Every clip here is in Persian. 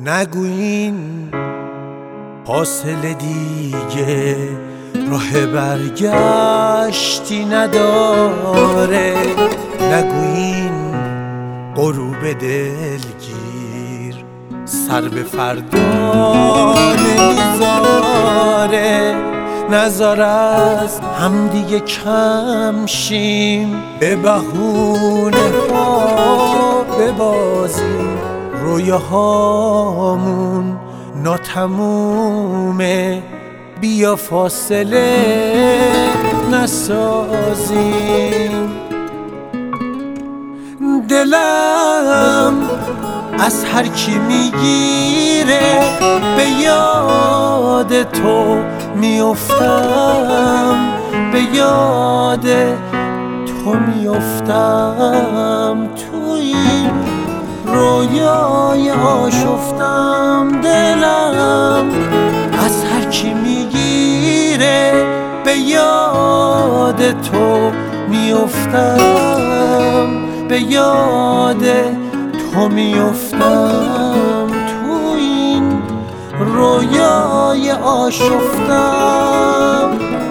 نگویین فاصله دیگه راه برگشتی نداره، نگویین غروب دلگیر سر به فردا نمیذاره، نذار از همدیگه کم شیم، به بهونه ها ببازیم، رویاهامون ناتمومه، بیا فاصله نسازیم. دلم از هر کی میگیره به یاد تو میافتم، به یاد تو میافتم، تو این رویای آشفتم. دلم از هر کی میگیره به یاد تو میافتم، به یاد تو میافتم، تو این رویای آشفتم.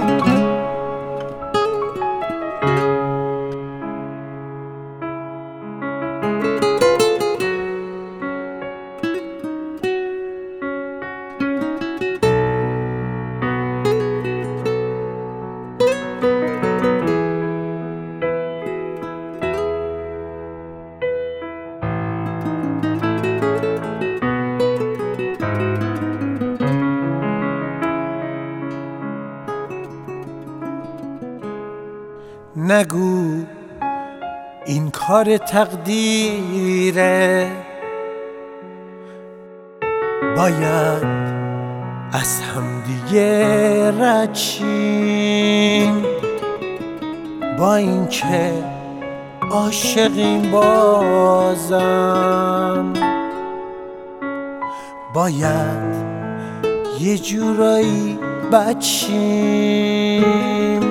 نگو این کار تقدیره، باید از همدیگه رد شیم، با این که عاشقیم بازم باید یه جورایی بد شیم.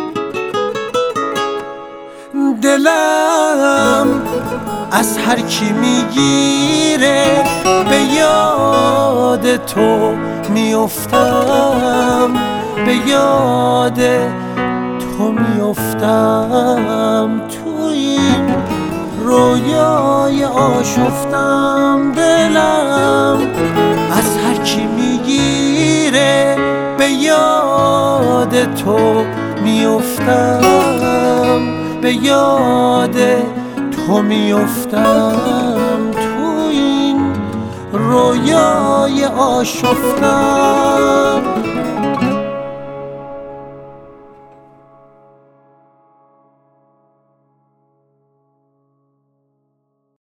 دلم از هر کی میگیره به یاد تو میافتم، به یاد تو میافتم، تو این رویای آشفتم. دلم از هر کی میگیره به یاد تو میافتم، به یاد تو میافتم، تو این رویای آشفتم.